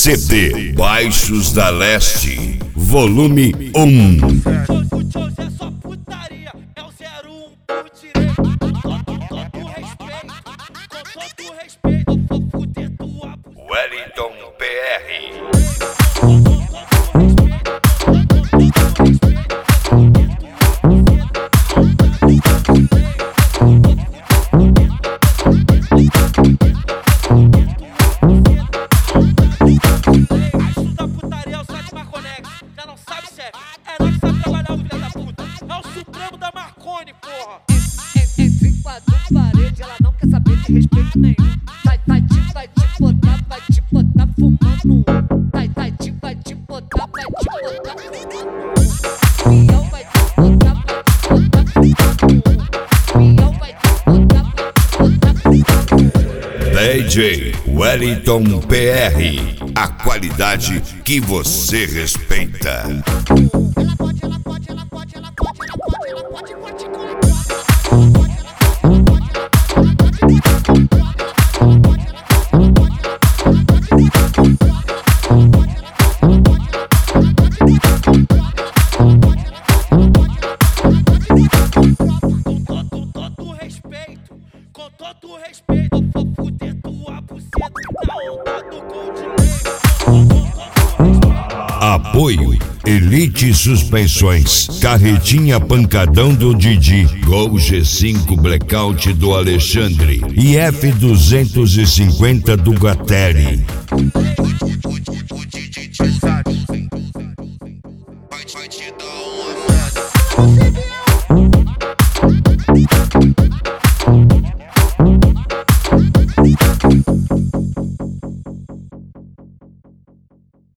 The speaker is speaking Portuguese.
CD Baixos da Leste, volume 1. É só putaria, é o 01 por direito. Com todo respeito, eu vou fuder tua buceta. Wellington PR. Isso da putaria é o site Marconex. Já não sabe, chefe? É nós que sabe trabalhar, o filho da puta. É o Supremo da Marconi, porra. Entre quatro paredes, ela não quer saber de respeito nenhum. Vai te botar fumando. Vai te botar fumando. Miau vai te botar fumando. Miau vai te botar fumando. DJ Wellington PR. A qualidade que você respeita. Com todo respeito, eu vou fuder tua buceta na onda do Gold. Apoio Elite Suspensões, Carretinha Pancadão do Didi, Gol G5 Blackout do Alexandre e F250 do Gateri. O Didi sabe, vai te dar uma massa.